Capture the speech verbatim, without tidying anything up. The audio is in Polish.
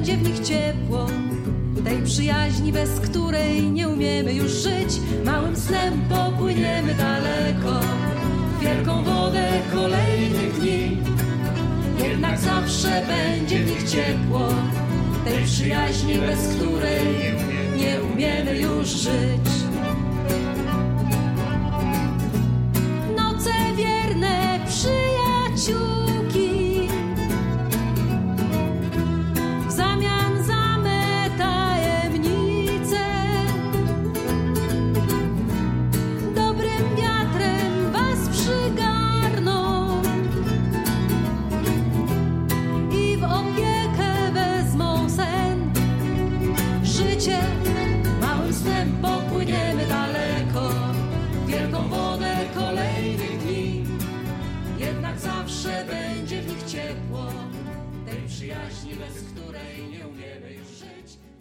będzie w nich ciepło, tej przyjaźni, bez której nie umiemy już żyć. Małym snem popłyniemy daleko, w wielką wodę kolejnych dni. Jednak zawsze będzie w nich ciepło, tej przyjaźni, bez której nie umiemy już żyć. Noce wierne przyjaciółki, w zamian za me tajemnice. Dobrym wiatrem was przygarną i w opiekę wezmą sen. Życie małym snem popłyniemy daleko, w wielką wodę kolejnych dni. Jednak zawsze będzie w nich ciepło, tej przyjaźni, bez której nie umiemy już żyć.